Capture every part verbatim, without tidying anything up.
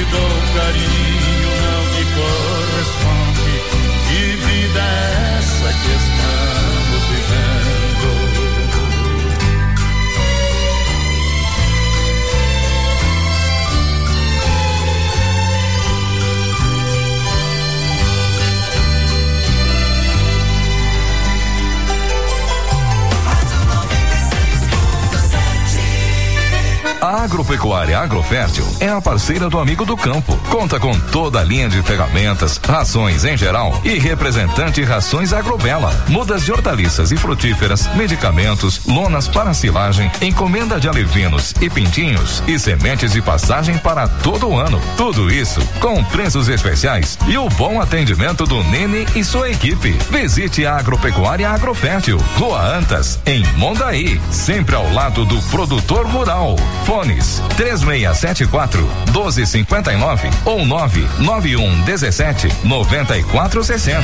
te dou carinho, não me corresponde. Que vida é essa que estamos vivendo? A Agropecuária Agrofértil é a parceira do amigo do campo. Conta com toda a linha de ferramentas, rações em geral e representante Rações Agrobela, mudas de hortaliças e frutíferas, medicamentos, lonas para silagem, encomenda de alevinos e pintinhos e sementes de passagem para todo o ano. Tudo isso com preços especiais e o bom atendimento do Nene e sua equipe. Visite a Agropecuária Agrofértil, Rua Antas, em Mondaí, sempre ao lado do produtor rural. Fones três seis sete quatro, um dois cinco nove ou nove nove um um sete, nove quatro seis zero.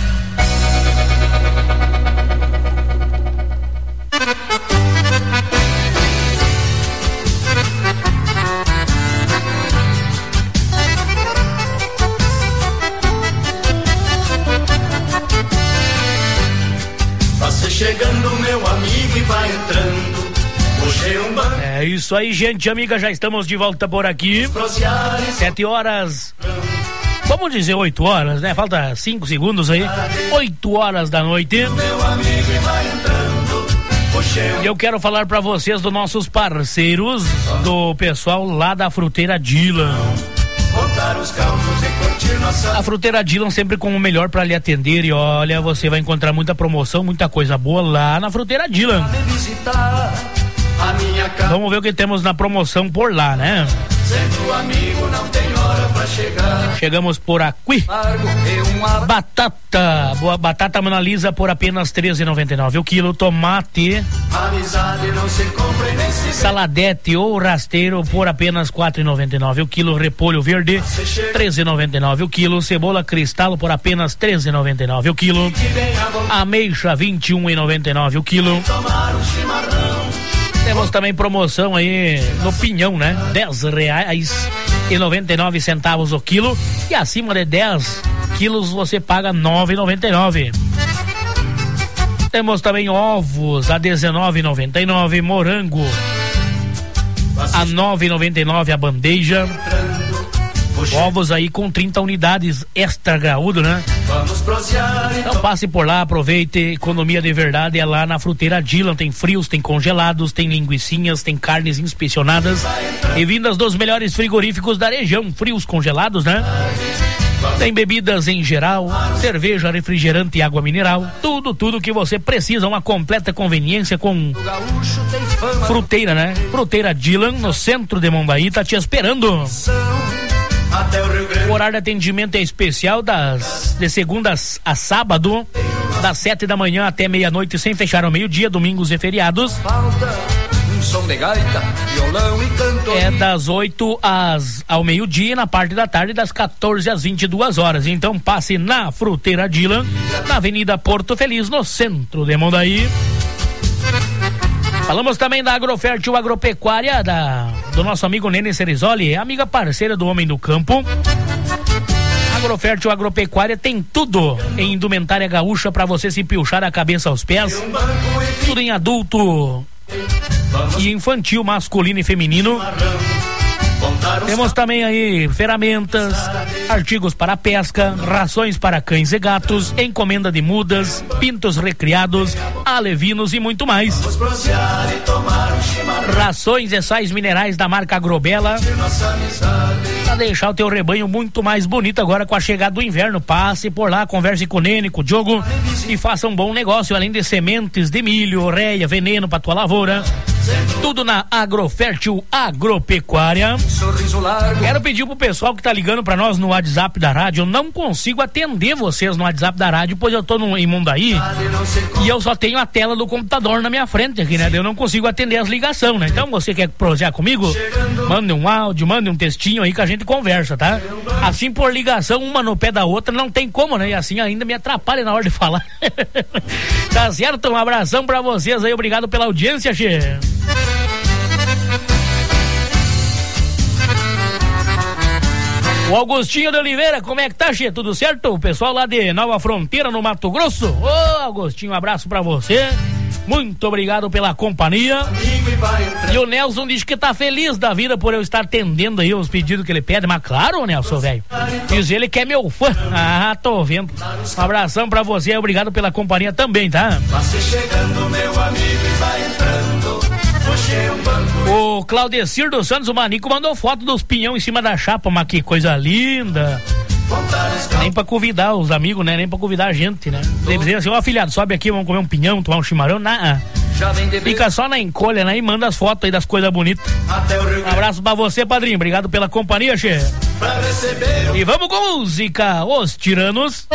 Você chegando, meu amigo, e vai entrando. É isso aí, gente amiga, já estamos de volta por aqui. Sete horas, vamos dizer oito horas, né? Falta cinco segundos aí. Oito horas da noite. E eu quero falar pra vocês dos nossos parceiros, do pessoal lá da Fruteira Dylan. A Fruteira Dylan sempre com o melhor para lhe atender, e olha, você vai encontrar muita promoção, muita coisa boa lá na Fruteira Dylan. Vamos ver o que temos na promoção por lá, né? Sendo amigo, não tem hora pra chegar. Chegamos por aqui. Batata, boa batata Mona Lisa por apenas treze reais e noventa e nove centavos o quilo. Tomate não se compra nem se saladete ou rasteiro por apenas quatro reais e noventa e nove centavos o quilo. Repolho verde treze reais e noventa e nove centavos o quilo. Cebola cristal por apenas treze reais e noventa e nove centavos o quilo. Ameixa vinte e um reais e noventa e nove centavos o quilo. Temos também promoção aí no pinhão, né? dez reais e noventa e nove centavos o quilo. E acima de dez quilos você paga nove reais e noventa e nove centavos. Temos também ovos a dezenove reais e noventa e nove centavos. Morango a nove reais e noventa e nove centavos a bandeja. Ovos aí com trinta unidades extra graúdo, né? Então passe por lá, aproveite, economia de verdade é lá na Fruteira Dylan. Tem frios, tem congelados, tem linguicinhas, tem carnes inspecionadas e vindas dos melhores frigoríficos da região. Frios, congelados, né? Tem bebidas em geral, cerveja, refrigerante e água mineral. Tudo, tudo que você precisa, uma completa conveniência com Fruteira, né? Fruteira Dylan, no centro de Mondaí, tá te esperando. O horário de atendimento é especial, das de segundas a sábado, das sete da manhã até meia-noite, sem fechar ao meio-dia, domingos e feriados. É das oito às, ao meio-dia, na parte da tarde, das quatorze às vinte e duas horas. Então passe na Fruteira Dylan, na Avenida Porto Feliz, no centro de Mondaí. Falamos também da Agrofértil Agropecuária, da, do nosso amigo Nene Cerizoli, amiga parceira do Homem do Campo. Agrofértil Agropecuária tem tudo em indumentária gaúcha para você se pilchar da cabeça aos pés. Tudo em adulto e infantil, masculino e feminino. Temos também aí ferramentas, artigos para pesca, rações para cães e gatos, encomenda de mudas, pintos recriados, alevinos e muito mais. Rações e sais minerais da marca Agrobela, para deixar o teu rebanho muito mais bonito agora com a chegada do inverno. Passe por lá, converse com o Nene, com o Diogo e faça um bom negócio, além de sementes de milho, orelha, veneno para tua lavoura. Tudo na Agrofértil Agropecuária. Quero pedir pro pessoal que tá ligando pra nós no WhatsApp da rádio. Eu não consigo atender vocês no WhatsApp da rádio, pois eu tô no, em Mondaí e eu só tenho a tela do computador na minha frente aqui, né? Eu não consigo atender as ligações, né? Então você quer prosear comigo? Mande um áudio, mande um textinho aí que a gente conversa, tá? Assim por ligação, uma no pé da outra, não tem como, né? E assim ainda me atrapalha na hora de falar. Tá certo? Um abração pra vocês aí, obrigado pela audiência, che. O Augustinho de Oliveira, como é que tá, Che? Tudo certo? O pessoal lá de Nova Fronteira, no Mato Grosso. Ô, Augustinho, um abraço pra você. Muito obrigado pela companhia. E o Nelson diz que tá feliz da vida por eu estar atendendo aí os pedidos que ele pede. Mas claro, Nelson, velho. Diz ele que é meu fã. Ah, tô vendo. Um abração pra você. Obrigado pela companhia também, tá? Chegando, meu amigo, e vai entrando. O Claudecir dos Santos, o Manico, mandou foto dos pinhão em cima da chapa, mas que coisa linda. Nem pra convidar os amigos, né? Nem pra convidar a gente, né? Deve dizer assim, ó, afilhado, sobe aqui, vamos comer um pinhão, tomar um chimarrão, nah. Fica só na encolha, né? E manda as fotos aí das coisas bonitas. Um abraço pra você, padrinho. Obrigado pela companhia, che. E vamos com música, Os Tiranos.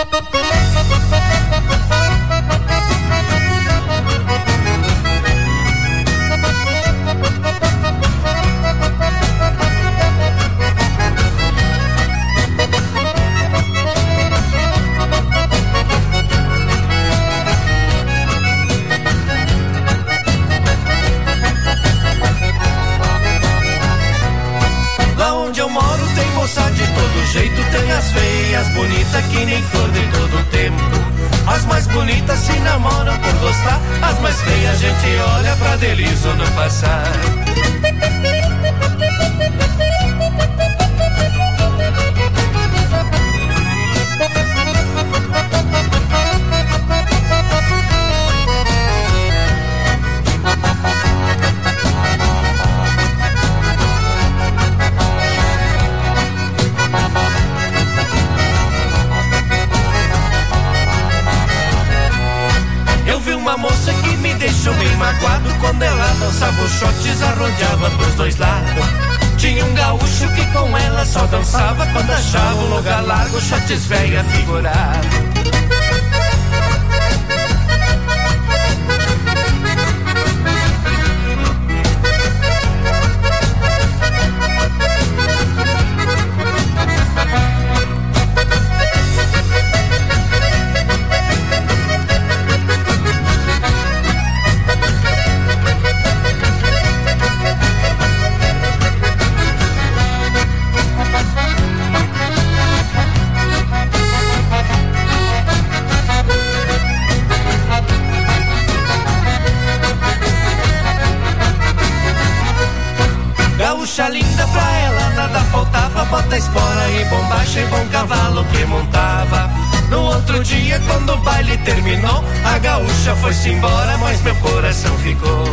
De todo jeito tem as feias, bonitas que nem flor de todo tempo. As mais bonitas se namoram por gostar, as mais feias a gente olha pra delícia no passar. Uma moça que me deixou bem magoado quando ela dançava os shots, arrodeava pros dois lados. Tinha um gaúcho que com ela só dançava quando achava um lugar largo, shots velha figurado. Gaúcha linda, pra ela nada faltava, bota espora e bombacha e bom cavalo que montava. No outro dia, quando o baile terminou, a gaúcha foi-se embora, mas meu coração ficou.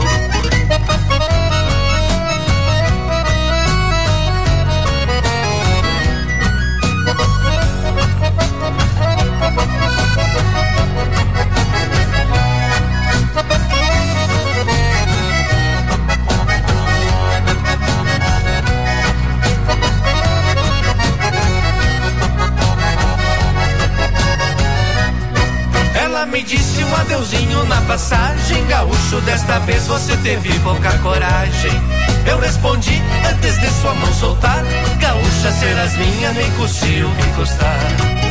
Me disse um adeuzinho na passagem, gaúcho, desta vez você teve pouca coragem. Eu respondi antes de sua mão soltar, gaúcha, serás minha, nem consigo encostar.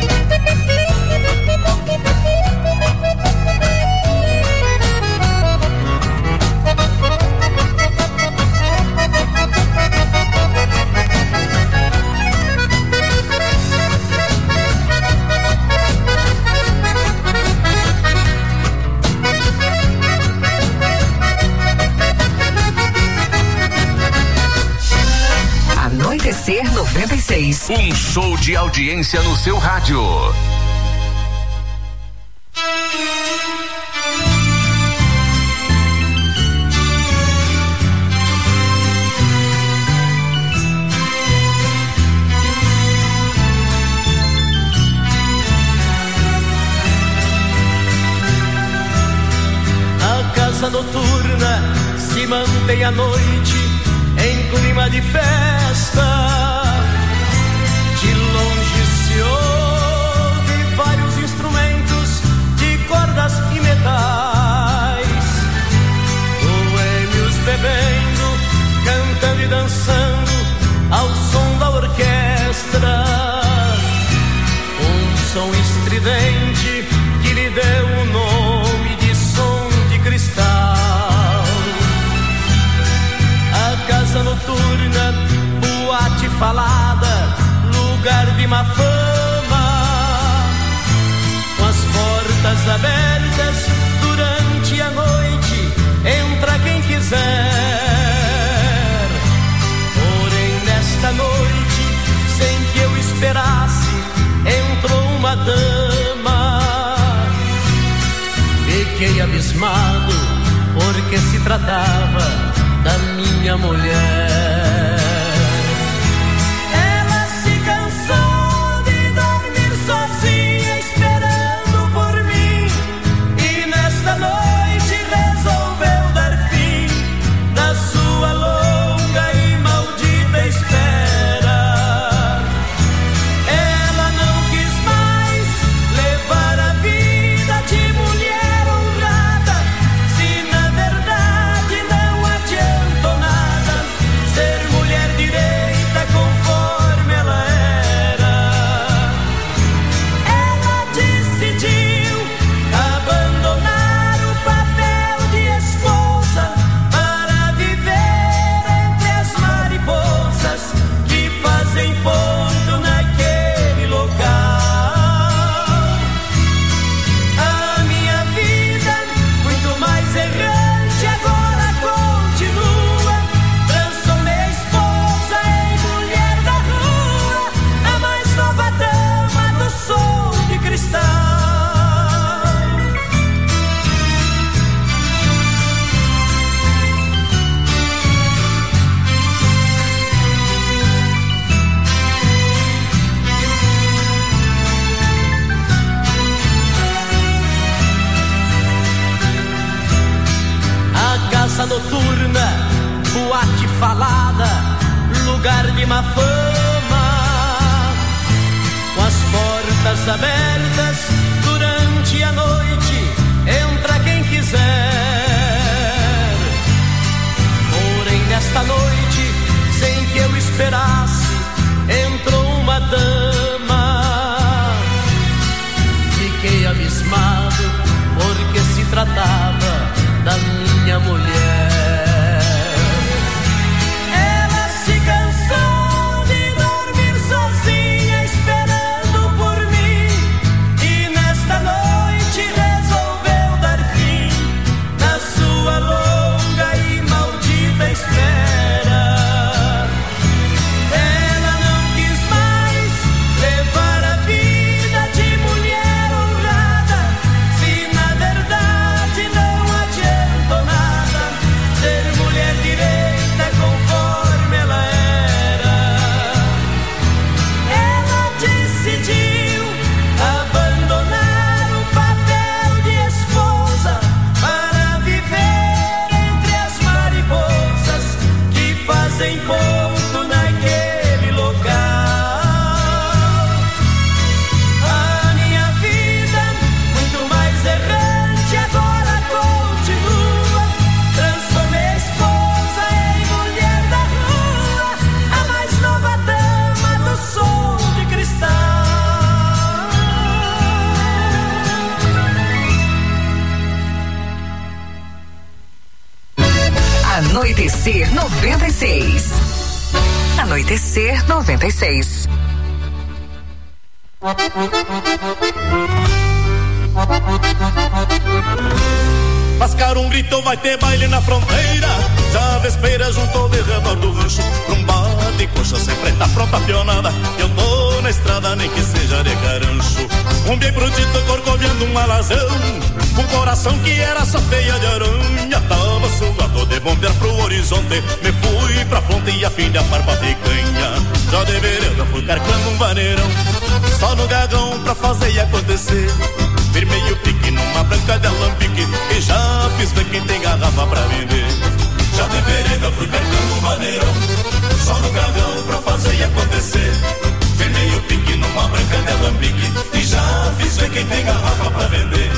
noventa e seis. Um show de audiência no seu rádio. A casa noturna se mantém à noite em clima de festa. De longe se ouve vários instrumentos de cordas e metais, boêmios bebendo, cantando e dançando ao som da orquestra. Um som estridente que lhe deu o nome de som de cristal. A casa noturna, boate falada, lugar de má fama, com as portas abertas durante a noite, entra quem quiser. Porém nesta noite, sem que eu esperasse, entrou uma dama. Fiquei abismado, porque se tratava da minha mulher. Ela se cansou de dormir sozinha, esperando por mim, e nesta noite resolveu dar fim na sua longa e maldita espera. Ela não quis mais levar a vida de mulher honrada, se na verdade não adiantou nada ser mulher direita conforme ela era. Ela decidiu abandonar o papel de esposa para viver entre as mariposas que fazem ponto naquele local. A minha vida, muito mais errante, agora continua. Transformei a esposa em mulher da rua, a mais nova dama do som de cristal. A casa noturna, boate falada, lugar de má fama, com as portas abertas durante a noite, entra quem quiser. Porém nesta noite, sem que eu esperasse, entrou uma dama. Fiquei abismado, porque se tratava da minha mulher. Ela se cansou de dormir sozinha, esperando por mim, e nesta noite resolveu dar fim na sua longa e maldita espera. Ela não quis mais levar a vida de mulher honrada, se na verdade não adiantou nada ser mulher direita conforme ela era. Ela decidiu abandonar o papel de esposa para viver entre as mariposas que fazem ponto naquele local. A minha vida, muito mais errante, agora continua. Transformei a esposa em mulher da rua, a mais nova dama do som de cristal. Anoitecer noventa e seis. Anoitecer noventa e seis. Mascar um grito, vai ter baile na fronteira. Já a vespeira juntou de redor do rancho. Num bate coxa sempre tá pronta a pionada. Eu tô na estrada, nem que seja de carancho. Um bem brutito corcoviando um alazão. Um coração que era só feia de aranha. Tava suado de bombear pro horizonte. Me fui pra fronte e a fim de apar pra picanha. Já deveria, já fui carcando um vaneirão. Só no gagão pra fazer e acontecer. Firmei o pique numa branca de alambique e já fiz ver quem tem garrafa pra vender. Já de vereda fui carcando um maneirão, só no gagão pra fazer e acontecer. Firmei o pique numa branca de alambique e já fiz ver quem tem garrafa pra vender.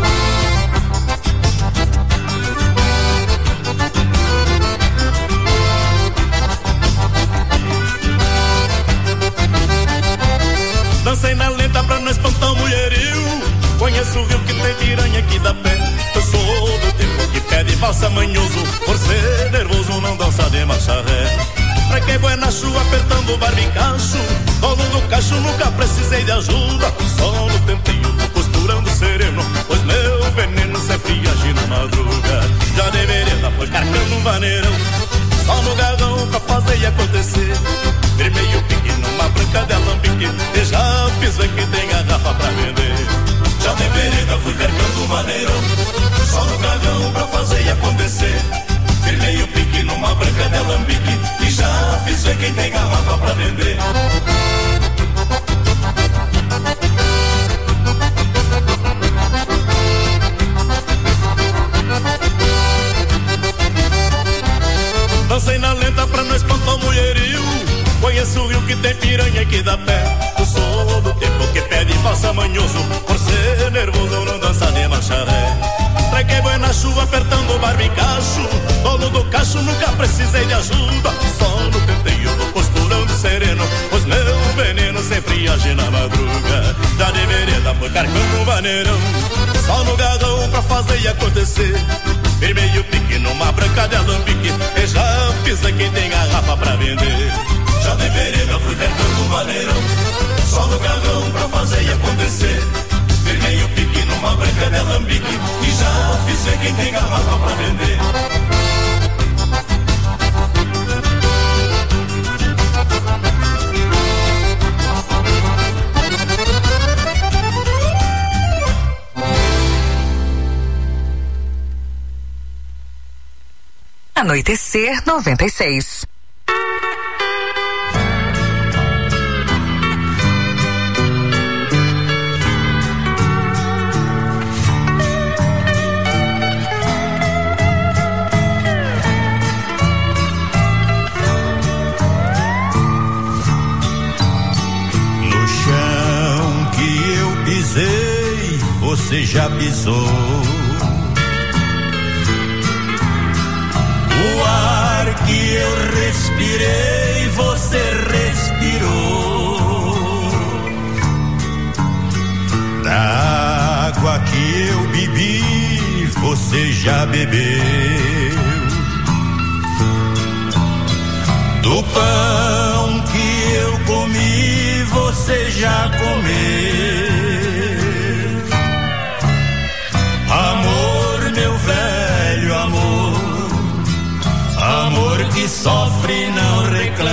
Dancei na lenta pra não espantar o mulherio. Conheço o rio que tem piranha aqui da pé. Eu sou do tempo que pede valsa manhoso. Por ser nervoso não dança de marcha ré. Pra que buena chuva apertando o barbicacho. Dono do cacho cacho nunca precisei de ajuda. Só no tempinho vou costurando sereno, pois meu veneno sempre age na madruga. Já deveria estar foi carcando um vaneirão, só no garrão pra fazer e acontecer. Firmei o pique numa branca de alambique, e já fiz ver que tem garrafa pra vender. Já de vereda fui carcando um vaneirão, só no garrão pra fazer e acontecer. Firmei o pique numa branca de alambique, e já fiz ver quem tem garrafa pra vender. Dancei na lenta pra não espantar o mulherio. Conheço o rio que tem piranha que dá pé. Eu sou do tempo que pede faça manhoso, por ser nervoso não dança de macharé. Trequei boi na chuva apertando o barbicacho, dono do cacho nunca precisei de ajuda. Só no tenteio vou costurando sereno, pois meu veneno sempre age na madruga. Já de vereda foi carcando um vaneirão, só no garrão pra fazer e acontecer. Firmei o pique numa branca de alambique, e já fiz a quem tem garrafa pra vender. Já de vereda fui carcando um vaneirão, só no garrão pra fazer e acontecer. Firmei o pique numa branca de alambique, e já fiz ver quem tem garrafa pra vender. Anoitecer noventa e seis. No chão que eu pisei, você já pisou. O ar que eu respirei, você respirou. Da água que eu bebi, você já bebeu. Do pão que eu comi, você já comeu. Amor, meu velho amor, amor que sofre não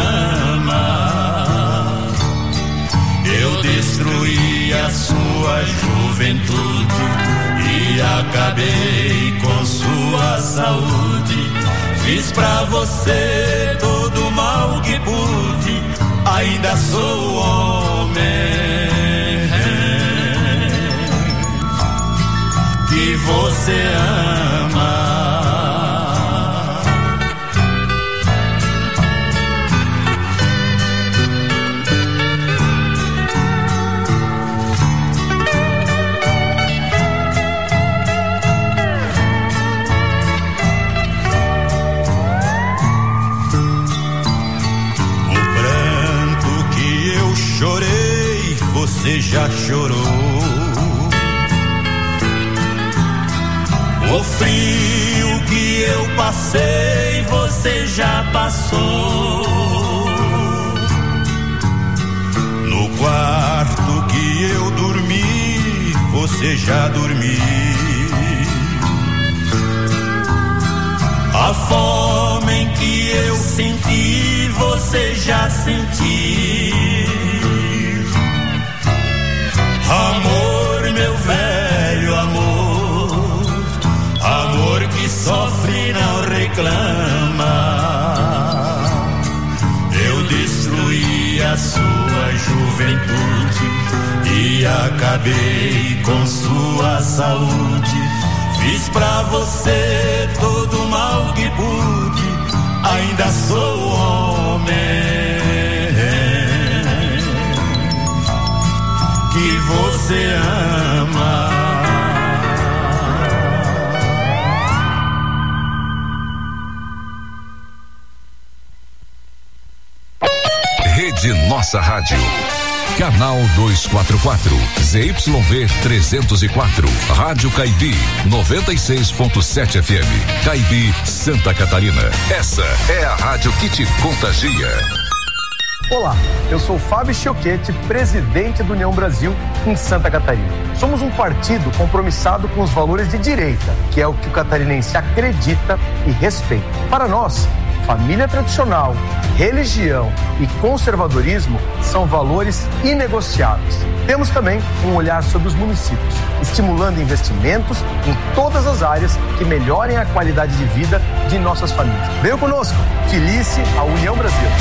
reclama. Eu destruí a sua juventude e acabei com sua saúde. Fiz pra você todo o mal que pude, ainda sou homem que você ama. Chorei, você já chorou. O frio que eu passei, você já passou. No quarto que eu dormi, você já dormiu. A fome em que eu senti, você já sentiu. Amor, meu velho amor, amor que sofre não reclama. Eu destruí a sua juventude e acabei com sua saúde. Fiz pra você todo o mal que pude, ainda sou homem que você ama. Rede Nossa Rádio. Canal duzentos e quarenta e quatro, Z Y V trezentos e quatro, Rádio Caibi, noventa e seis ponto sete F M, Caibi, Santa Catarina. Essa é a rádio que te contagia. Olá, eu sou Fábio Chioquete, presidente do União Brasil em Santa Catarina. Somos um partido compromissado com os valores de direita, que é o que o catarinense acredita e respeita. Para nós, família tradicional, religião e conservadorismo são valores inegociáveis. Temos também um olhar sobre os municípios, estimulando investimentos em todas as áreas que melhorem a qualidade de vida de nossas famílias. Venham conosco, filice a União Brasil.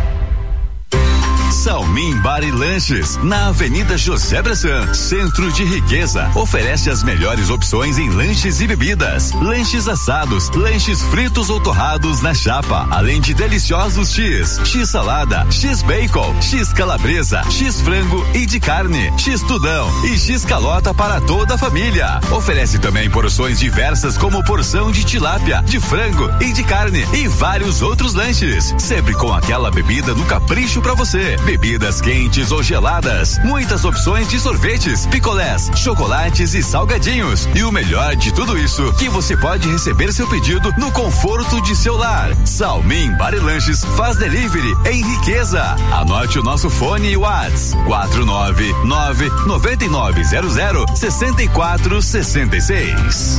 Salmin Bar e Lanches, na Avenida José Bressan, Centro de Riqueza, oferece as melhores opções em lanches e bebidas, lanches assados, lanches fritos ou torrados na chapa, além de deliciosos X, X salada, X bacon, X calabresa, X frango e de carne, X tudão e X calota para toda a família. Oferece também porções diversas como porção de tilápia, de frango e de carne e vários outros lanches, sempre com aquela bebida no capricho para você. Bebidas quentes ou geladas, muitas opções de sorvetes, picolés, chocolates e salgadinhos. E o melhor de tudo isso, que você pode receber seu pedido no conforto de seu lar. Salmin Bar e Lanches faz delivery em Riqueza. Anote o nosso fone e WhatsApp quatro nove nove, nove nove zero zero, seis quatro seis seis.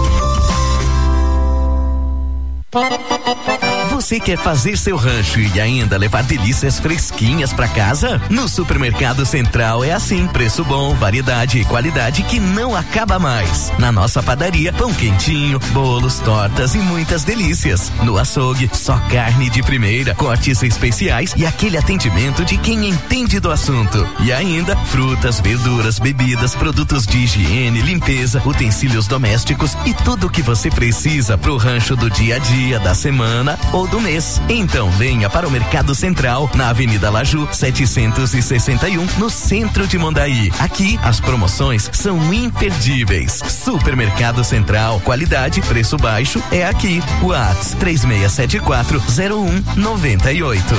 Você quer fazer seu rancho e ainda levar delícias fresquinhas pra casa? No Supermercado Central é assim, preço bom, variedade e qualidade que não acaba mais. Na nossa padaria, pão quentinho, bolos, tortas e muitas delícias. No açougue, só carne de primeira, cortes especiais e aquele atendimento de quem entende do assunto. E ainda, frutas, verduras, bebidas, produtos de higiene, limpeza, utensílios domésticos e tudo o que você precisa pro rancho do dia a dia, da semana ou do mês. Então venha para o Mercado Central, na Avenida Laju, setecentos e sessenta e um, no centro de Mondaí. Aqui as promoções são imperdíveis. Supermercado Central, qualidade, preço baixo é aqui. WhatsApp três seis sete quatro, zero um nove oito.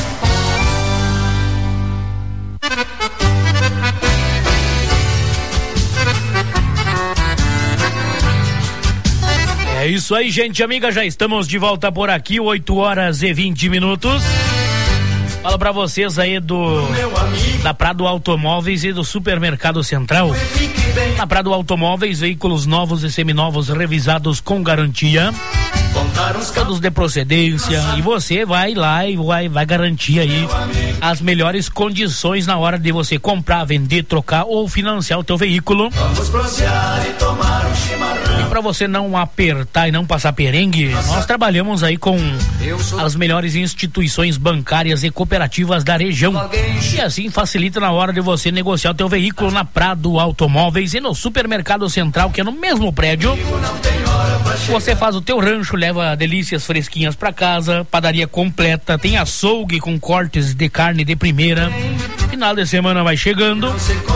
É isso aí, gente amiga, já estamos de volta por aqui, oito horas e vinte minutos. Falo pra vocês aí do da Prado Automóveis e do Supermercado Central. Na Prado Automóveis, veículos novos e seminovos revisados com garantia, todos de procedência, e você vai lá e vai, vai garantir aí as melhores condições na hora de você comprar, vender, trocar ou financiar o teu veículo. Vamos bronzear e tomar um chimarrão. E para você não apertar e não passar perengue, nós trabalhamos aí com as melhores instituições bancárias e cooperativas da região, e assim facilita na hora de você negociar o teu veículo na Prado Automóveis e no Supermercado Central, que é no mesmo prédio. Você faz o teu rancho, leva delícias fresquinhas pra casa, padaria completa, tem açougue com cortes de carne de primeira. Final de semana vai chegando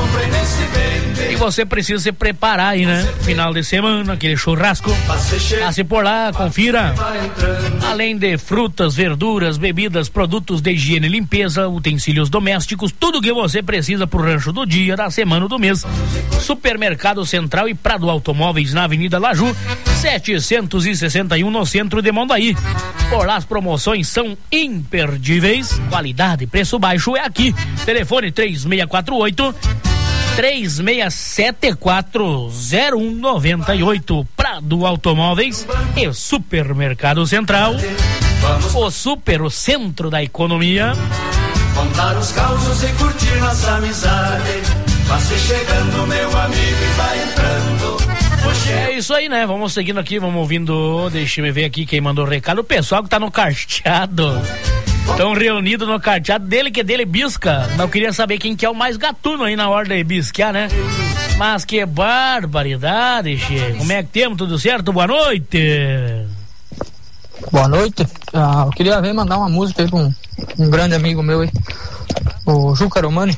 e você precisa se preparar aí, né? Final de semana, aquele churrasco. Passe por lá, confira. Além de frutas, verduras, bebidas, produtos de higiene e limpeza, utensílios domésticos, tudo que você precisa pro rancho do dia, da semana ou do mês. Supermercado Central e Prado Automóveis, na Avenida Laju, setecentos e sessenta e um, no centro de Mondaí. Por lá as promoções são imperdíveis, qualidade, preço baixo é aqui. Telefone três seis quatro oito, três seis sete quatro, zero um nove oito. Prado Automóveis e Supermercado Central, o super, o centro da economia. Contar os causos e curtir nossa amizade. Passe chegando, meu amigo, e vai entrando. É isso aí, né? Vamos seguindo aqui, vamos ouvindo. Deixa eu ver aqui quem mandou o recado. O pessoal que tá no carteado. Estão reunidos no carteado dele, que dele bisca. Mas eu queria saber quem que é o mais gatuno aí na hora de biscar, né? Mas que barbaridade, che. Como é que temos? Tudo certo? Boa noite. Boa noite. Ah, eu queria ver mandar uma música aí pra um, um grande amigo meu aí, o Juca Romani,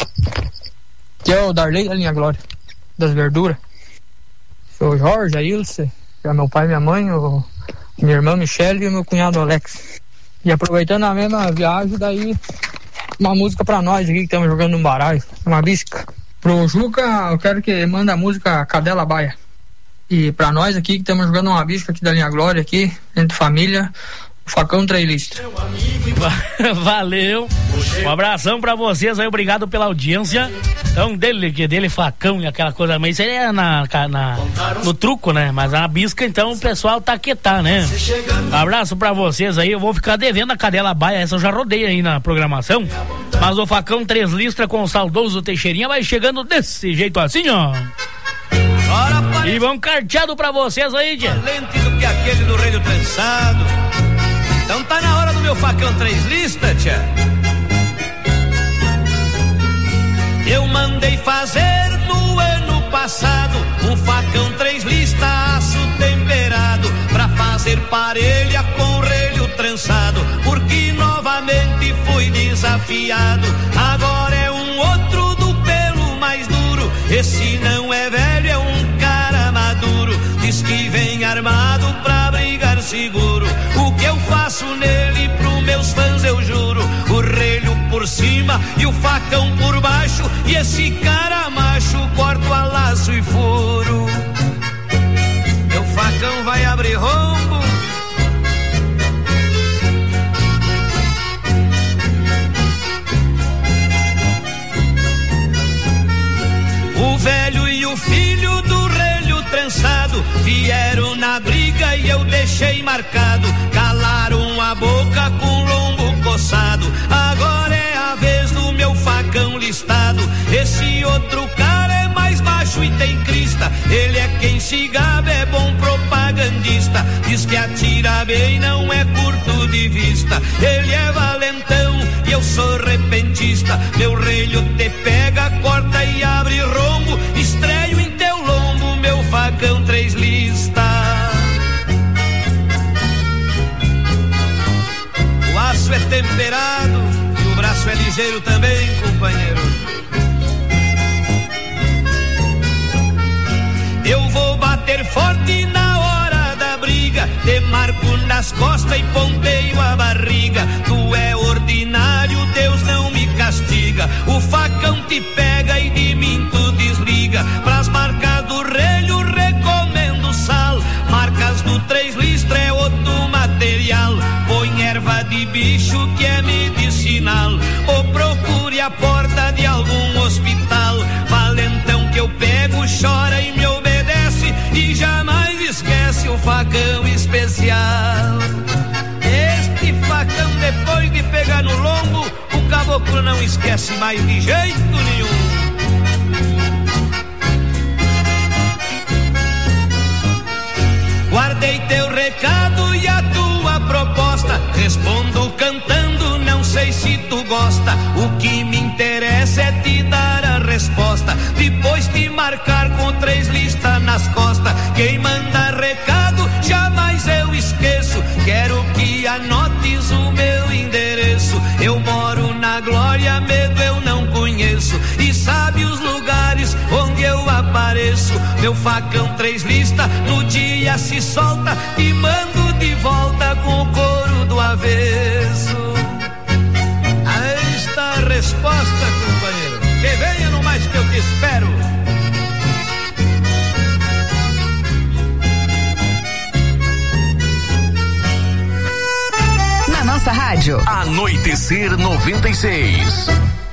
que é o Darley da Linha Glória, das verduras. Sou o Jorge, a Ilse, que é meu pai e minha mãe, o, minha irmã Michele e o meu cunhado Alex. E aproveitando a mesma viagem, daí uma música pra nós aqui que estamos jogando um baralho, uma bisca. Pro Juca, eu quero que mande a música Cadela Baia. E pra nós aqui que estamos jogando uma bisca aqui da Linha Glória aqui, entre família, Facão três listras. Valeu. Um abração pra vocês aí, obrigado pela audiência. Então, dele, que dele facão e aquela coisa, mas isso aí é na, na, no truco, né? Mas na bisca, então, o pessoal tá que tá, né? Um abraço pra vocês aí, eu vou ficar devendo a cadela baia, essa eu já rodei aí na programação. Mas o facão três listras com o saudoso Teixeirinha vai chegando desse jeito assim, ó. E vão carteado pra vocês aí, tia. Lente do que aquele do rei do trançado. Então tá na hora do meu facão três listas, tia. Eu mandei fazer no ano passado um facão três listas, aço temperado, pra fazer parelha com relho trançado, porque novamente fui desafiado. Agora é um outro do pelo mais duro, esse não é velho, é um cara maduro, diz que vem armado pra brigar seguro. O que eu faço nele pro meus fãs eu juro, o relho por cima e o facão por baixo, e esse cara macho corto a laço e furo. Meu facão vai abrir rombo, o velho e o filho do relho trançado vieram na briga e eu deixei marcado, calaram a boca com lombo coçado. Agora é a vez do meu facão listado, esse outro cara é mais baixo e tem crista, ele é quem se gaba, é bom propagandista, diz que atira bem, não é curto de vista, ele é valentão e eu sou repentista. Meu relho te pega, corta e abre rombo, estreio em teu lombo, meu facão três listas. O aço é temperado e o braço é ligeiro também, companheiro. Eu vou bater forte na hora da briga, te marco nas costas e ponteio a barriga. Tu é ordinário, Deus não me castiga, o facão te pega e de mim tu desliga. Pras marcas do relho recomendo sal, marcas do três listras é outro material. Põe erva de bicho que é medicinal, ou procure a porta de algum hospital. Valentão que eu pego, chora e me obedece, e jamais esquece o facão especial. Este facão, depois de pegar no lombo, o caboclo não esquece mais de jeito nenhum. Guardei teu recado e a tua proposta, respondo cantando, não sei se tu gosta. O que me interessa é te dar a resposta, depois te marcar com três listas nas costas. Quem manda recado jamais eu esqueço, quero que anotes o meu endereço. Eu moro na Glória, medo eu não conheço, e sabe os lugares onde eu apareço. Meu facão três listas no dia se solta, e mando de volta com o couro do avesso. Aí está a resposta, companheiro, que venha no mais que eu te espero. Na nossa rádio Anoitecer noventa e seis.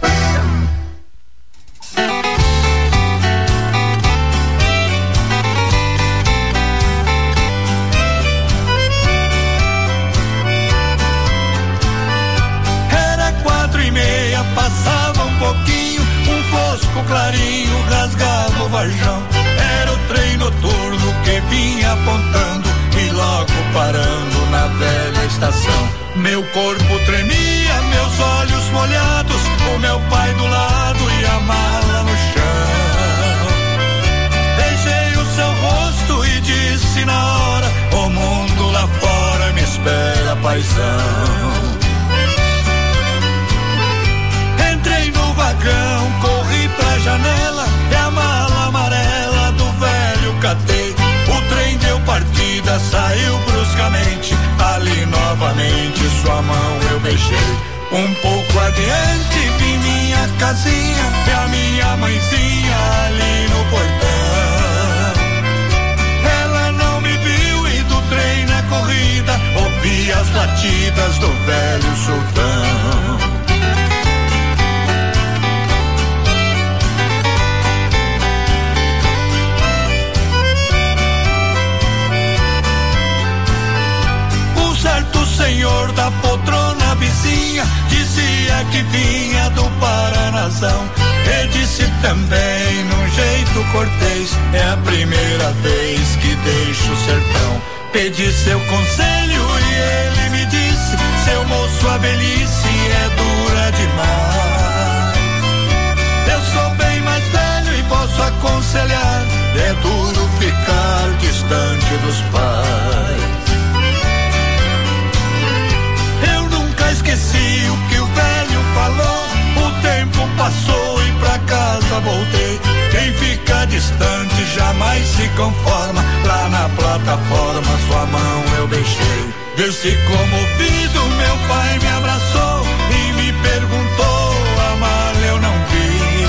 Passava um pouquinho, um fosco clarinho rasgava o varjão. Era o trem noturno que vinha apontando e logo parando na velha estação. Meu corpo tremia, meus olhos molhados, o meu pai do lado e a mala no chão. Beijei o seu rosto e disse na hora: o mundo lá fora me espera, paizão. Entrei no vagão, corri pra janela, e a mala amarela do velho catei. O trem deu partida, saiu bruscamente, ali novamente sua mão eu beijei. Um pouco adiante vi minha casinha, e a minha mãezinha ali no portão. Ela não me viu e do trem na corrida ouvi e as latidas do velho sultão. Certo senhor da poltrona vizinha dizia que vinha do Paranazão. E disse também num jeito cortês: é a primeira vez que deixo o sertão. Pedi seu conselho e ele me disse: seu moço, a velhice é dura demais. Eu sou bem mais velho e posso aconselhar: é duro ficar distante dos pais. Esqueci o que o velho falou, o tempo passou e pra casa voltei. Quem fica distante jamais se conforma, lá na plataforma sua mão eu beijei. Desci comovido, meu pai me abraçou e me perguntou: amar eu não vi.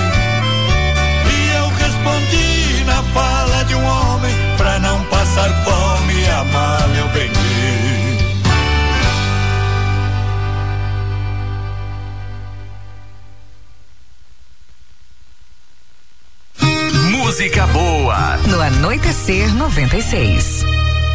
E eu respondi na fala de um homem: pra não passar fome, amar eu bem vi. Música boa no Anoitecer noventa e seis.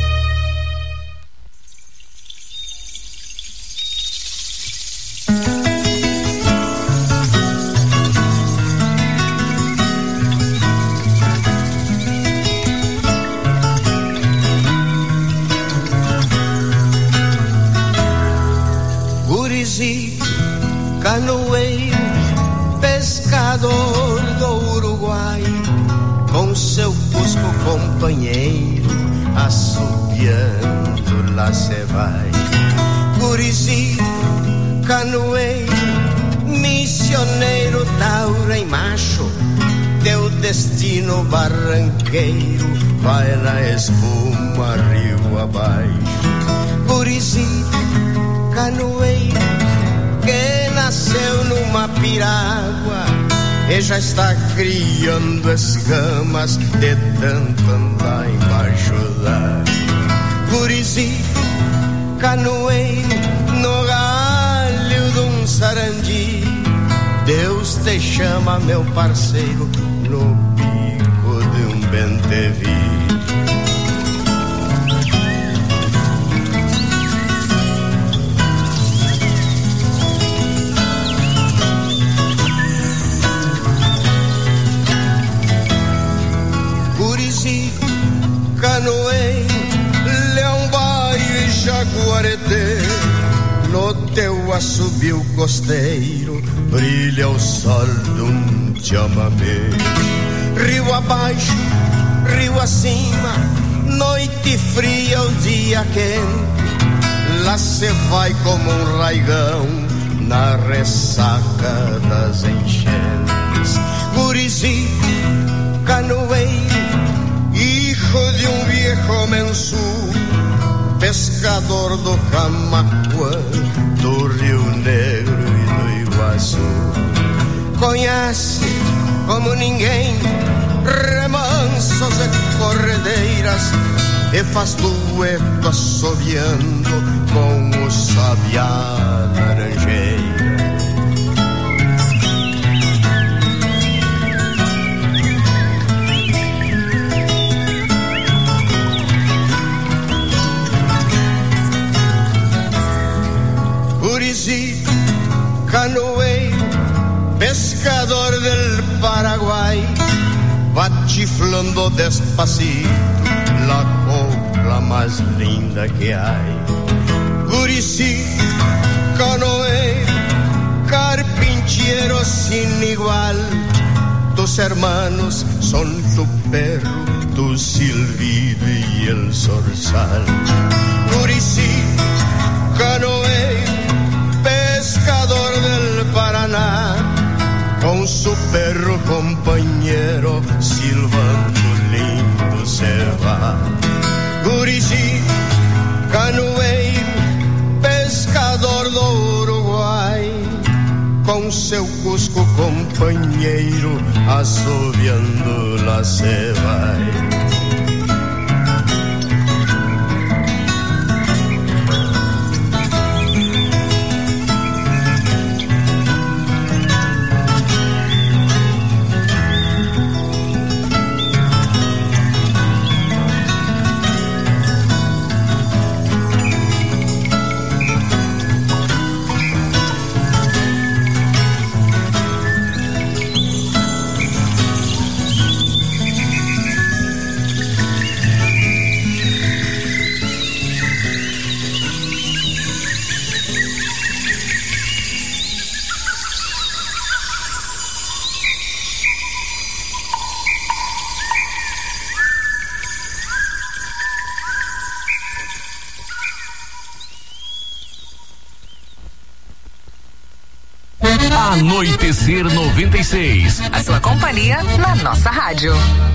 Gurizi, canoeiro, pescador do Uruguai, com seu cusco companheiro, assobiando lá cê vai. Gurizi, canoeiro, missioneiro, taura e macho, teu destino barranqueiro vai na espuma rio abaixo. Gurizi, canoeiro, que nasceu numa piragua e já está criando escamas de tanto andar embaixo d'água. Gurizi, canoeiro, no galho de um sarandi, Deus te chama, meu parceiro, no bico de um bentevi. Canoeiro, Leão Baio e Jaguareté, no teu assobio costeiro brilha o sol de um chamamé. Rio abaixo, rio acima, noite fria, o dia quente, lá cê vai como um raigão na ressaca das enchentes. Gurizi, canoeiro, hijo de um viejo mensú, pescador do Camaquã, do Rio Negro e do Iguaçu. Conhece como ninguém remansos e corredeiras, e faz dueto assobiando com o sabiá laranjeira. Gurizi, canoeiro, pescador del Paraguay, va chiflando despacito la copla más linda que hay. Gurizi, canoeiro, carpinchero sin igual, tus hermanos son tu perro, tu silbido y el zorzal. Gurizi, canoeiro, pescador del Paraná, con su perro compañero silbando lindo se va. Gurizi, canoeiro, pescador do Uruguai, com seu cusco companheiro assobiando lá se vai. Anoitecer noventa e seis. A sua companhia na nossa rádio.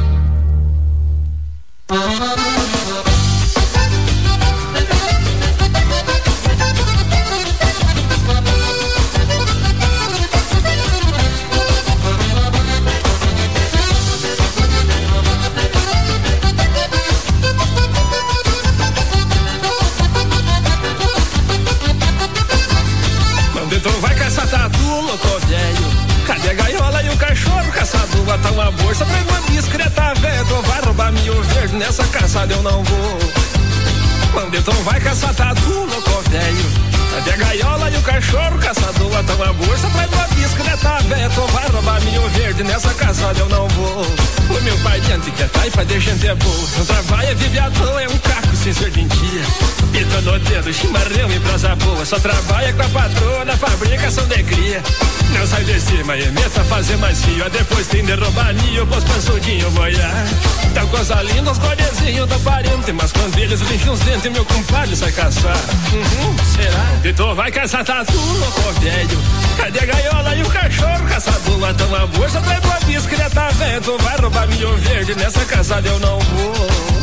Então vai caçar tatu, louco velho. Cadê a gaiola e o cachorro caçador? Tá uma bolsa, traz uma discreta velho. Vai roubar milho verde, nessa caçada eu não vou. Quando então vai caçar tatu, louco velho. Cadê a gaiola e o cachorro caçador? Tá uma bolsa, traz uma discreta velho. Vai roubar milho verde, nessa caçada eu não vou. O meu pai diante que é taipa de gente é boa. Não trabalha, vive à toa, é um caco sem serventia. Pita no dedo, chimarrão e brasa boa. Só trabalha com a patroa na fabricação de cria. Não sai de cima e meta fazer mais fio. Depois tem de roubar ninho, pôs pansudinho boiar. Tá coisa linda, os gordezinhos do parente. Mas quando eles limpam os dentes, meu compadre sai caçar. Uhum, será? Então vai caçar tatu, louco velho. Cadê a gaiola e o cachorro caçador? Até uma bolsa, traz uma discreta velho. Tu vai roubar milho verde, nessa caçada eu não vou.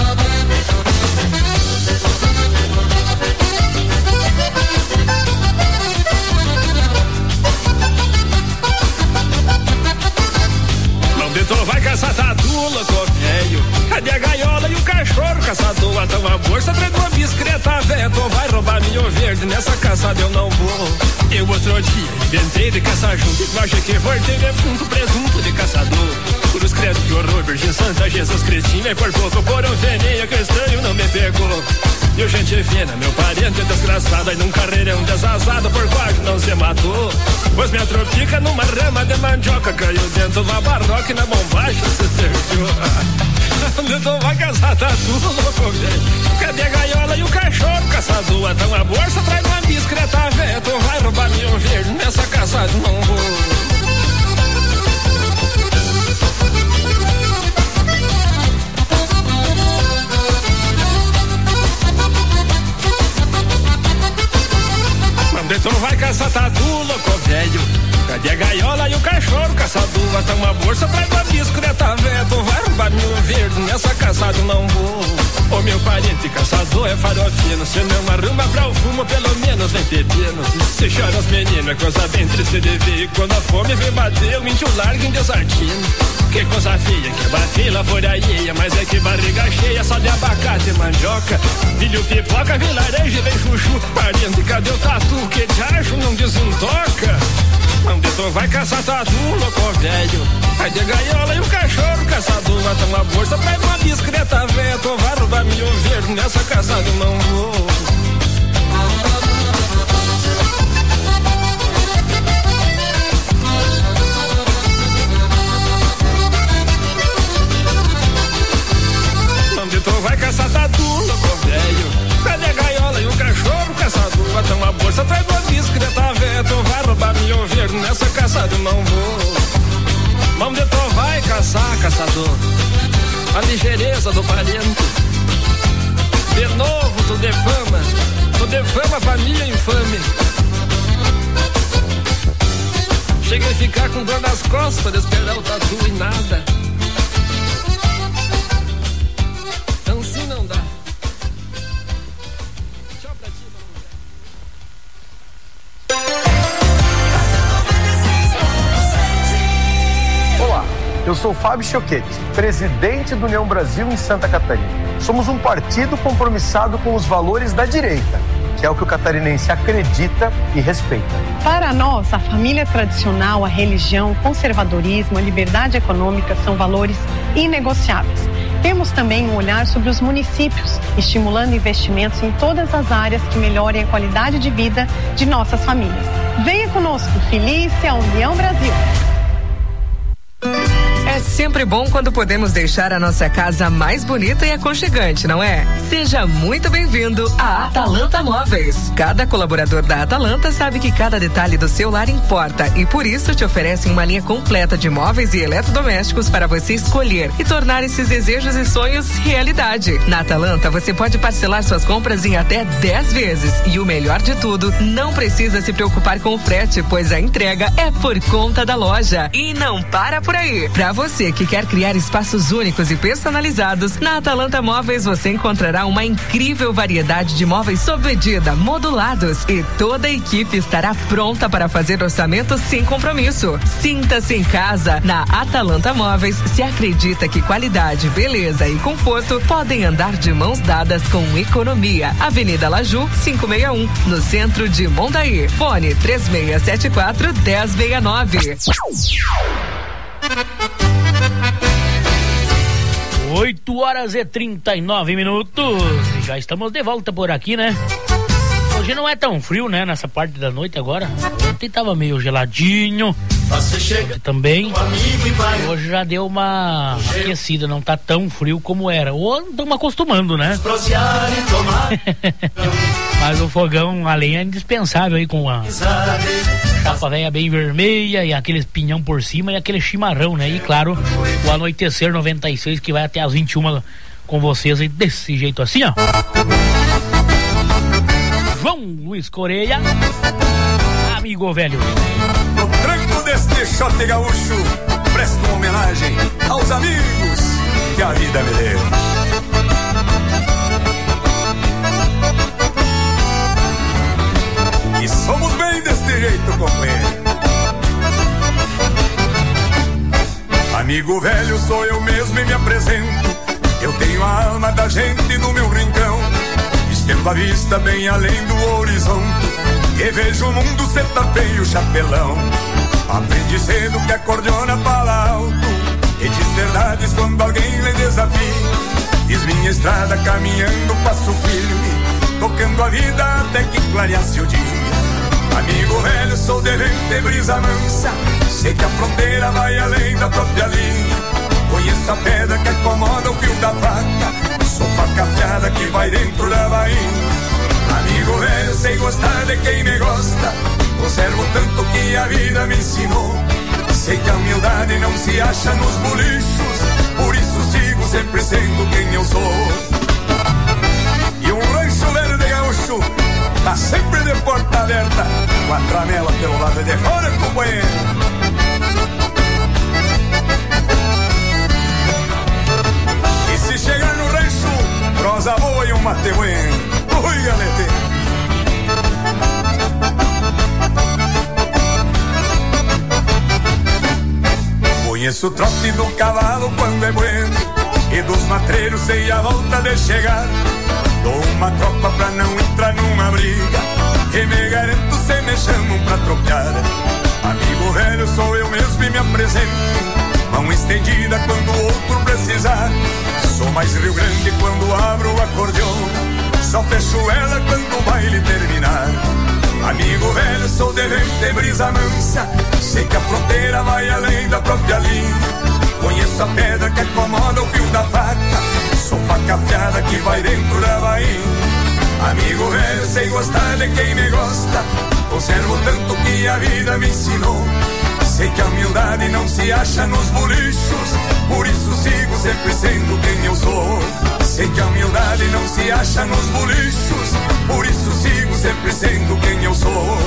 Então vai caçar tatu, louco velho. Cadê a gaiola e o cachorro caçador? Até uma bolsa, traz uma discreta velho. Tu vai roubar milho verde, nessa caçada eu não vou. Eu outro dia inventei de caçar junto. E tu acha que voltei defunto, presunto de caçador. Por os credos que horror, Virgem Santa, Jesus Cristina. E por pouco, por um veneio que estranho não me pegou. E o gente fina, meu parente desgraçado. Aí num carreirão desazado, por quase não se matou. Pois me atropica numa rama de mandioca. Caiu dentro de uma barroca e na mão baixa se serviu. Então vai caçar tatu, louco velho. Cadê a gaiola e o cachorro caçador? Até uma bolsa, traz uma discreta velho. Tu vai roubar milho verde, nessa caçada não vou. Então vai caçar tatu, louco velho. Cadê a gaiola e o cachorro caçador? Até uma bolsa, traz uma discreta velho. Tu vai roubar milho verde, nessa caçada não vou. O meu parente caçador é farofino. Se não arruma pra o fumo, pelo menos vem pepino. Se chora os meninos, é coisa bem triste de ver. E quando a fome vem bater, o índio larga em desartino. Que coisa feia, que bater lá fora alheia. Mas é que barriga cheia, só de abacate e mandioca. Filho pipoca, vem laranja e vem chuchu. Parente, cadê o tatu? Que de acho não desentoca. Não então vai caçar tatu, louco velho. Cadê a gaiola e o cachorro caçador? Mata uma bolsa, traz uma discreta velha. Tu vai roubar milho verde, nessa caçada eu não vou. Então vai caçar tatu, louco velho. Cadê a gaiola e o cachorro caçador? Bota uma bolsa, traz uma discreta velha. Tu vai roubar milho verde, nessa caçada eu não vou. Vamos então vai caçar, caçador. A ligeireza do parente. De novo tu defama, tu defama a família infame. Chega a ficar com dor nas costas de esperar o tatu e nada. Assim não dá. Tchau pra ti, mamãe. Olá, eu sou Fábio Choquete, presidente do União Brasil em Santa Catarina. Somos um partido compromissado com os valores da direita, que é o que o catarinense acredita e respeita. Para nós, a família tradicional, a religião, o conservadorismo, a liberdade econômica são valores inegociáveis. Temos também um olhar sobre os municípios, estimulando investimentos em todas as áreas que melhorem a qualidade de vida de nossas famílias. Venha conosco, feliz a União Brasil. É sempre bom quando podemos deixar a nossa casa mais bonita e aconchegante, não é? Seja muito bem-vindo à Atalanta Móveis. Cada colaborador da Atalanta sabe que cada detalhe do seu lar importa e por isso te oferecem uma linha completa de móveis e eletrodomésticos para você escolher e tornar esses desejos e sonhos realidade. Na Atalanta você pode parcelar suas compras em até dez vezes e o melhor de tudo, não precisa se preocupar com o frete, pois a entrega é por conta da loja. E não para por aí. Para você que quer criar espaços únicos e personalizados, na Atalanta Móveis você encontrará uma incrível variedade de móveis sob medida, modulados e toda a equipe estará pronta para fazer orçamento sem compromisso. Sinta-se em casa. Na Atalanta Móveis se acredita que qualidade, beleza e conforto podem andar de mãos dadas com economia. Avenida Laju, quinhentos e sessenta e um, no centro de Mondaí. Fone três seis sete quatro, um zero seis nove. oito horas e trinta e nove minutos. Já estamos de volta por aqui, né? Hoje não é tão frio, né? Nessa parte da noite agora. Ontem tava meio geladinho. Você chega também. Hoje já deu uma aquecida, não tá tão frio como era. Ou estamos acostumando, né? Mas o fogão, a lenha é indispensável aí com a chapa velha bem vermelha e aqueles pinhão por cima e aquele chimarrão, né? E claro, o Anoitecer noventa e seis que vai até as vinte e uma com vocês aí desse jeito assim, ó. João Luiz Coreia, amigo velho. No tranco deste shot gaúcho, presto uma homenagem aos amigos que a vida me deu. E somos bem deste jeito, companheiro. Amigo velho, sou eu mesmo e me apresento. Eu tenho a alma da gente no meu rincão, estendo a vista bem além do horizonte, e vejo o mundo sem tapeio o chapelão. Aprendi cedo que acordeona fala alto e diz verdades quando alguém lhe desafia. Fiz minha estrada caminhando passo firme, tocando a vida até que clareasse o dia. Amigo velho, sou de vento e brisa mansa, sei que a fronteira vai além da própria linha. Conheço a pedra que acomoda o fio da faca, sou faca afiada que vai dentro da bainha. Amigo velho, sei gostar de quem me gosta, conservo tanto que a vida me ensinou. Sei que a humildade não se acha nos bolichos, por isso sigo sempre sendo quem eu sou. E um rancho velho de gaúcho tá sempre de porta aberta, com a tramela pelo lado de fora, companheiro. E se chegar no rancho, prosa boa e um mate bueno. Ui, galete. Conheço o trote do cavalo quando é bueno, e dos matreiros sei a volta de chegar. Dou uma tropa pra não entrar numa briga, e me garanto se me chamam pra trocar. Amigo velho, sou eu mesmo e me apresento, mão estendida quando o outro precisar. Sou mais Rio Grande quando abro o acordeão, só fecho ela quando o baile terminar. Amigo velho, sou de vento e brisa mansa, sei que a fronteira vai além da própria linha. Conheço a pedra que acomoda o fio da faca, sou faca afiada que vai dentro da bainha. Amigo velho, sei gostar de quem me gosta, conservo tanto que a vida me ensinou. Sei que a humildade não se acha nos bolichos, por isso sigo sempre sendo quem eu sou. Sei que a humildade não se acha nos bolichos, por isso sigo sempre sendo quem eu sou.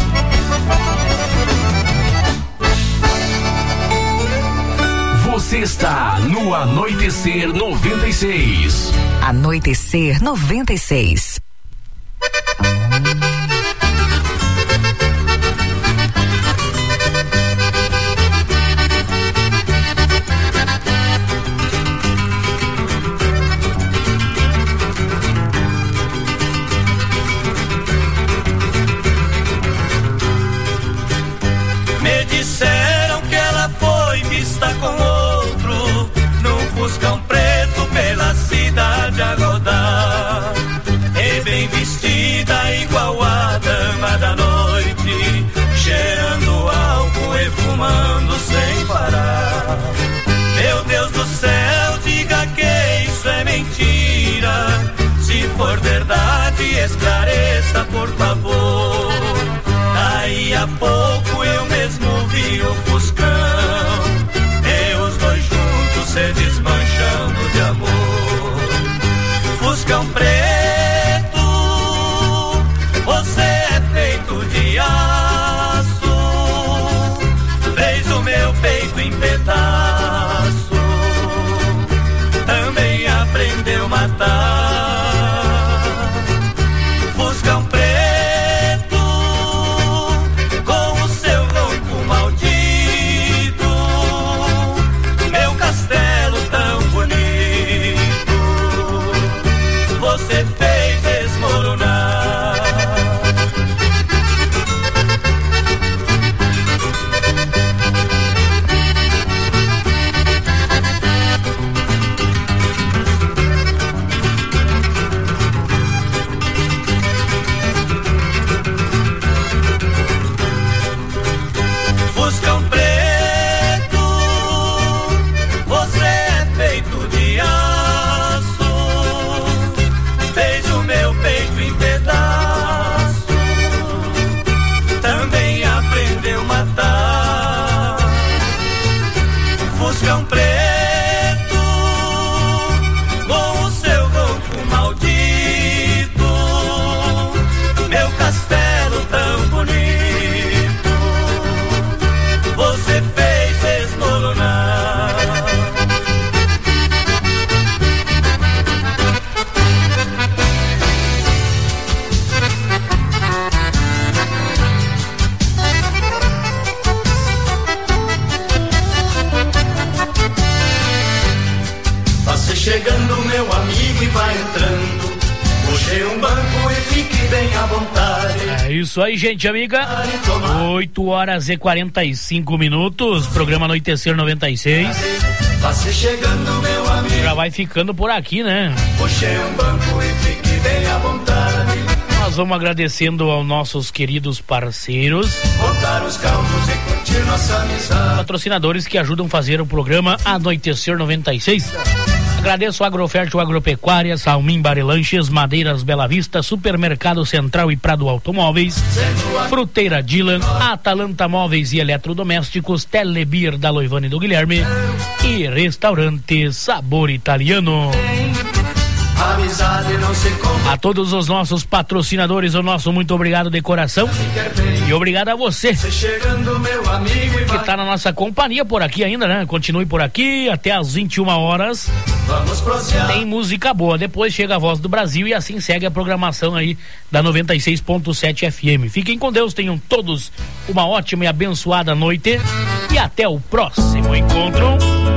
Você está no Anoitecer noventa e seis. Anoitecer noventa e seis. Me disseram que ela foi vista com outro, num fuscão preto pela cidade a rodar, e bem vestida igual a dama da noite, cheirando álcool e fumando sem parar. o meu peito em pedaço, também aprendeu a matar. Fuscão preto com o seu ronco maldito, meu castelo tão bonito, você fez desmoronar. Fuscão preto, você é feito de aço, fez o meu peito em pedaço, também aprendeu a matar. Fuscão preto com o seu ronco maldito, meu castelo tão bonito, você fez desmoronar. Passe chegando, meu amigo, e vai entrando. Puxei um banco e fique bem à vontade. É isso aí, gente amiga. oito horas e quarenta e cinco minutos. Programa Anoitecer noventa e seis. Passe chegando, meu amigo. Já vai ficando por aqui, né? Puxei um banco e fique bem à vontade. Nós vamos agradecendo aos nossos queridos parceiros, Contar os causos e curtir nossa amizade. patrocinadores que ajudam a fazer o programa Anoitecer noventa e seis. Agradeço a Agrofértil Agropecuária, Salmim Barelanches, Madeiras Bela Vista, Supermercado Central e Prado Automóveis, Fruteira Dylan, Atalanta Móveis e Eletrodomésticos, Telebier da Loivane e do Guilherme e Restaurante Sabor Italiano. Amizade não se compra. A todos os nossos patrocinadores, o nosso muito obrigado de coração. E obrigado a você Chegando, meu amigo, e que vai. está na nossa companhia por aqui ainda, né? Continue por aqui até às vinte e uma horas. Vamos prosear. Tem música boa. Depois chega a Voz do Brasil e assim segue a programação aí da noventa e seis ponto sete F M. Fiquem com Deus, tenham todos uma ótima e abençoada noite. E até o próximo encontro.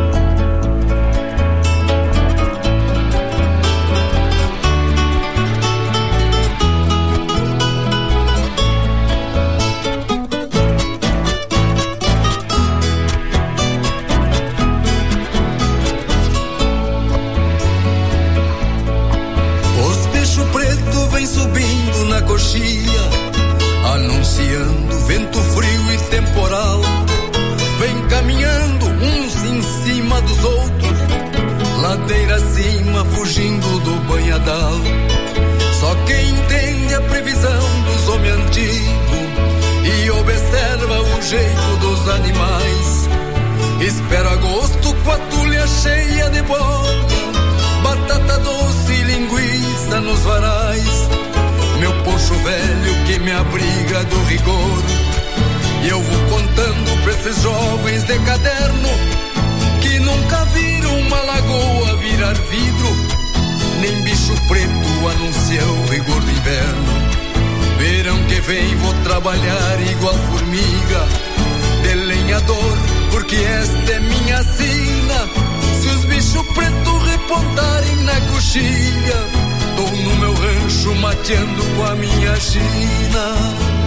Subindo na coxilha, anunciando vento frio e temporal. Vem caminhando uns em cima dos outros, ladeira acima, fugindo do banhadal. Só quem entende a previsão dos homens antigos e observa o jeito dos animais, espera agosto com a tulha cheia de boia, batata doce e linguiça nos varais. Meu poncho velho que me abriga do rigor, e eu vou contando pra esses jovens de caderno que nunca viram uma lagoa virar vidro, nem bicho preto anuncia o rigor do inverno. Verão que vem vou trabalhar igual formiga de lenhador, porque esta é minha sina. Se os bichos pretos repontarem na coxilha, tô no meu rancho mateando com a minha china.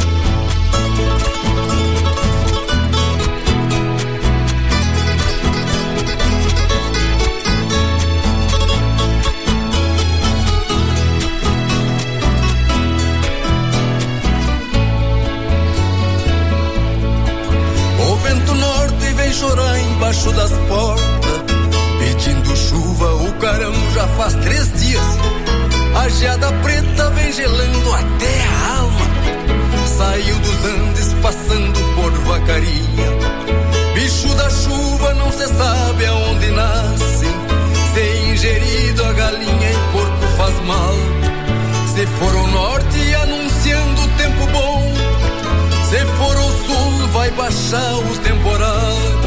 O vento norte vem chorar embaixo das portas, pedindo chuva, o carão já faz três dias. A geada preta vem gelando até a alma, saiu dos Andes passando por Vacaria. Bicho da chuva não se sabe aonde nasce, se ingerido a galinha e porco faz mal. Se for o norte anunciando o tempo bom, se for o sul vai baixar os temporais.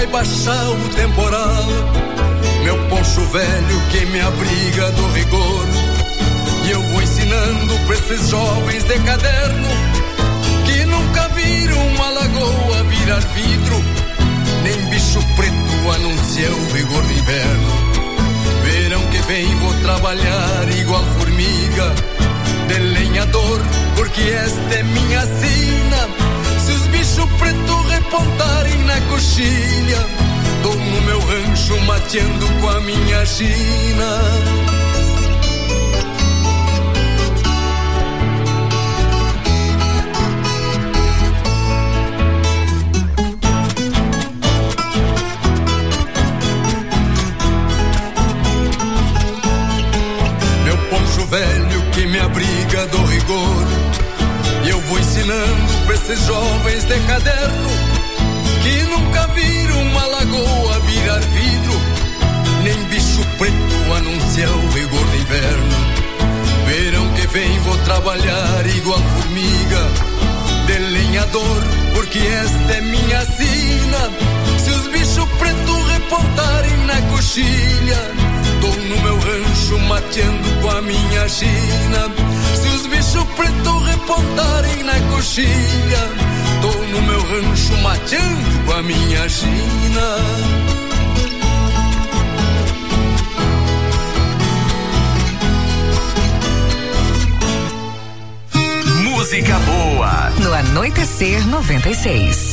baixar o temporal, meu poncho velho que me abriga do rigor. E eu vou ensinando pra esses jovens de caderno que nunca viram uma lagoa virar vidro, nem bicho preto anuncia o rigor do inverno. Verão que vem vou trabalhar igual formiga de lenhador, porque esta é minha sina. Se os bichos pretos repontarem na coxilha, tô no meu rancho mateando com a minha china. Velho que me abriga do rigor, e eu vou ensinando pra esses jovens de caderno que nunca viram uma lagoa virar vidro, nem bicho preto anuncia o rigor do inverno. Verão que vem vou trabalhar igual formiga de lenhador, porque esta é minha sina. Se os bichos pretos repontarem na coxilha, tô no meu rancho mateando com a minha china. Se os bichos pretos repontarem na coxilha, tô no meu rancho mateando com a minha china. Música boa no Anoitecer noventa e seis.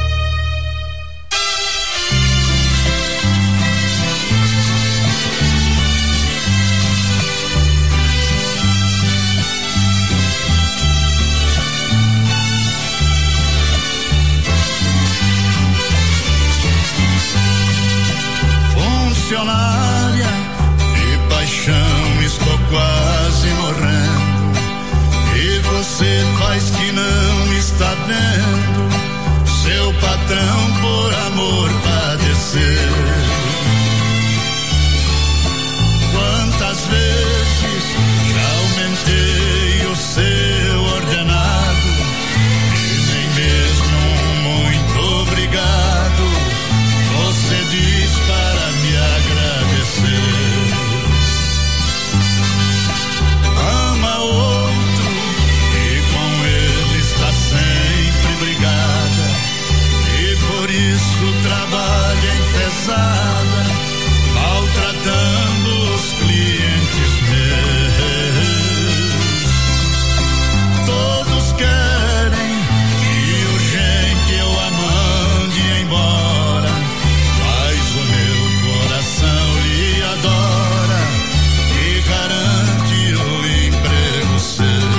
Funcionária de paixão, estou quase morrendo, e você faz que não está vendo seu patrão por amor padecer. Quantas vezes já aumentei o seu ordenado, e nem mesmo um muito obrigado você diz para me agradecer. Ama outro e com ele está sempre brigada, e por isso trabalha enfesada, maltratando os clientes meus. Todos querem que urgente eu a mande embora, mas o meu coração lhe adora e garante o emprego seu.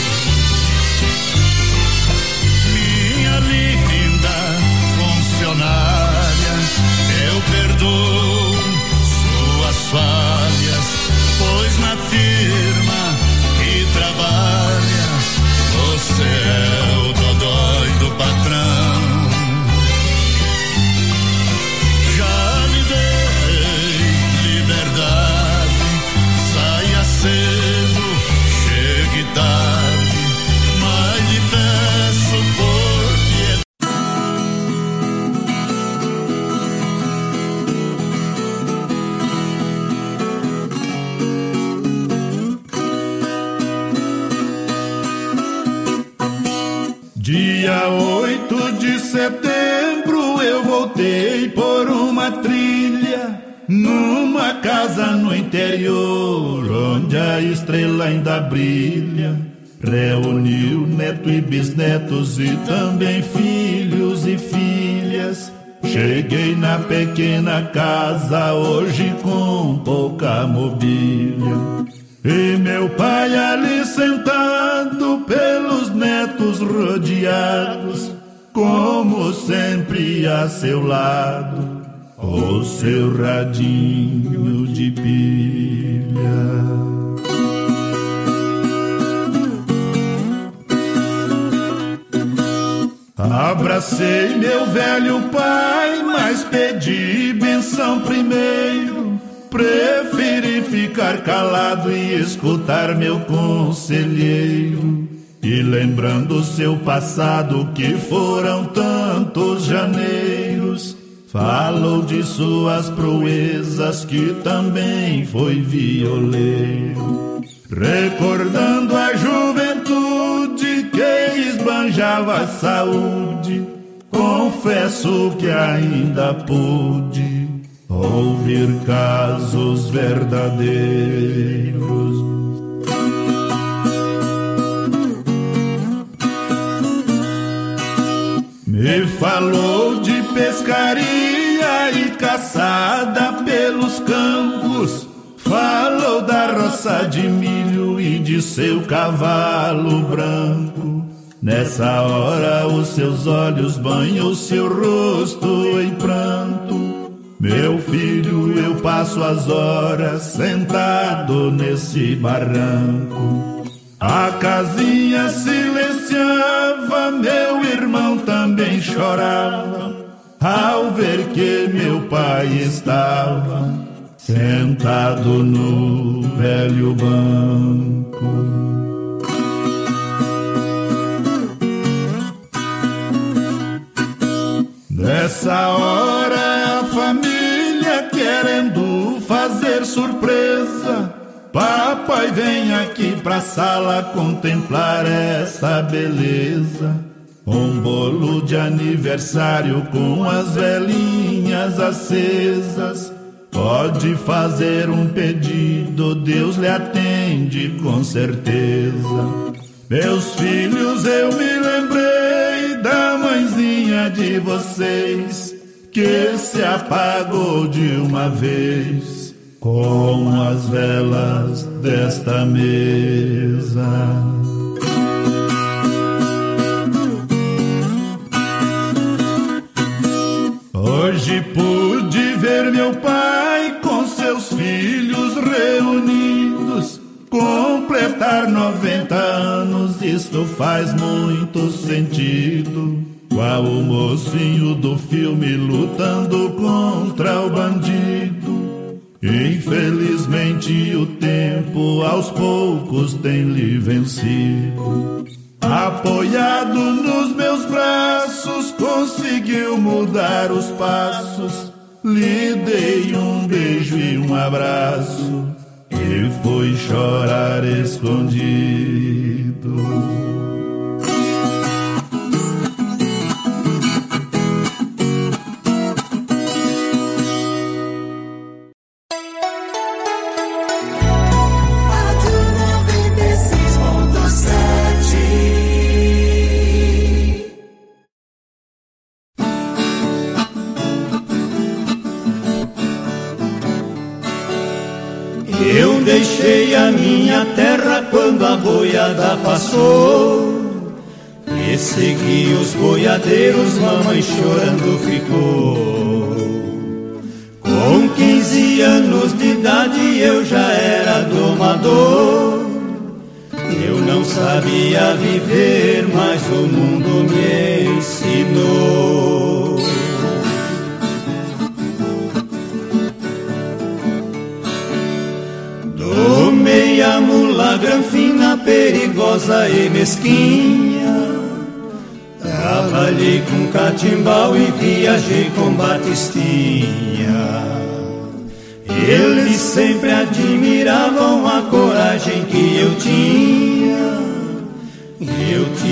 Minha linda funcionária, eu perdoo suas falhas, pois na firma que trabalha você é o dodói do patrão. Já lhe dei liberdade, saia cedo, chegue tarde, mas lhe peço por piedade. Dia oito de setembro eu voltei por uma trilha numa casa no interior, onde a estrela ainda brilha. Reuniu neto e bisnetos e também filhos e filhas. Cheguei na pequena casa hoje com pouca mobília, e meu pai ali sentado pelos netos rodeados, como sempre a seu lado, o seu radinho de pilha. Abracei meu velho pai, mas pedi benção primeiro. Preferi ficar calado e escutar meu conselheiro. E lembrando seu passado, que foram tantos janeiros, Falou de suas proezas, que também foi violeiro, recordando a juventude que esbanjava a saúde. Confesso que ainda pude ouvir casos verdadeiros. Me falou de pescaria e caçada pelos campos, falou da roça de milho e de seu cavalo branco. Nessa hora os seus olhos banham seu rosto em pranto. Meu filho, eu passo as horas sentado nesse barranco. A casinha silenciava, meu irmão também chorava, ao ver que meu pai estava sentado no velho banco. Nessa hora a família querendo fazer surpresa, papai vem aqui pra sala contemplar essa beleza. Um bolo de aniversário com as velinhas acesas. Pode fazer um pedido, Deus lhe atende com certeza. Meus filhos, eu me lembrei da mãezinha de vocês, que se apagou de uma vez com as velas desta mesa. Hoje pude ver meu pai com seus filhos reunidos, completar noventa anos, isto faz muito sentido. Qual o mocinho do filme lutando contra o bandido. Infelizmente o tempo aos poucos tem lhe vencido. Apoiado nos meus braços, conseguiu mudar os passos. Lhe dei um beijo e um abraço, e foi chorar escondido. Eu deixei a minha terra quando a boiada passou, e segui os boiadeiros, mamãe chorando ficou. Com quinze anos de idade eu já era domador. Eu não sabia viver, mas o mundo me ensinou. Domei a mula granfina, perigosa e mesquinha. Trabalhei com catimbau e viajei com batistinha. Eles sempre admiravam a coragem que eu tinha. Eu tinha